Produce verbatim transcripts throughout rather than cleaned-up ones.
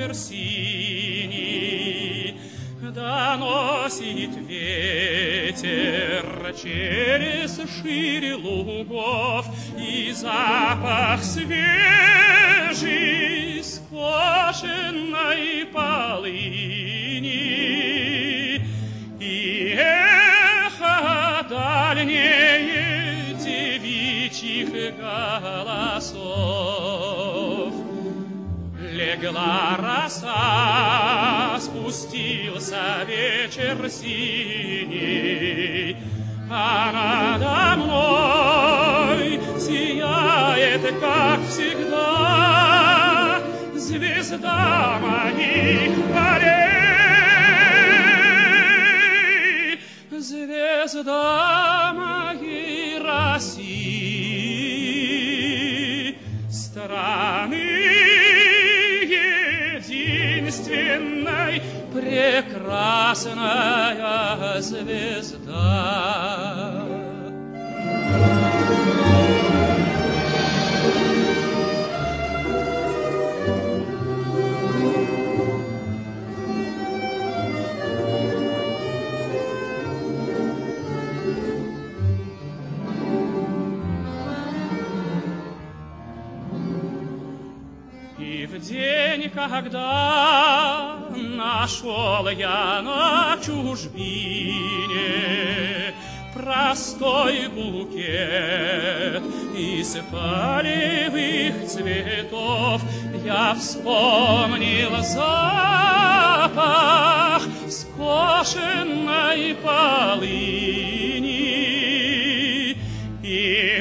север синий доносит ветер через шире лугов, и запах свежий скошенной полыни, и эхо дальнее девичьих голосов. Легла роса, спустился вечер синий, а надо мной сияет, как всегда, звезда моих полей, звезда моей России, страны единственной, прекрасная звезда. И в день, когда нашел я на чужбине простой букет из полевых цветов, я вспомнил запах скошенной полыни, и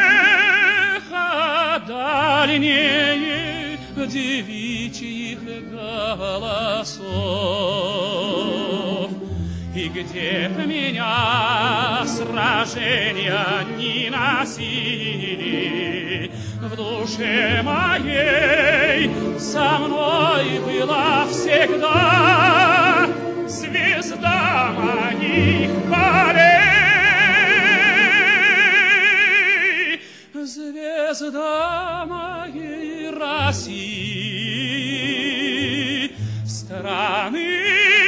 эхо дальнее девичьих голосов. И где б меня сражения не носили, в душе моей со мной была всегда звезда моих полей, звезда моей России, страны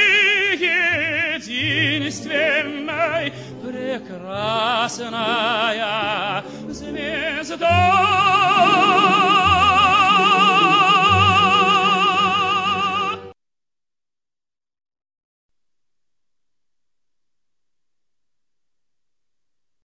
единственной, прекрасная звезда.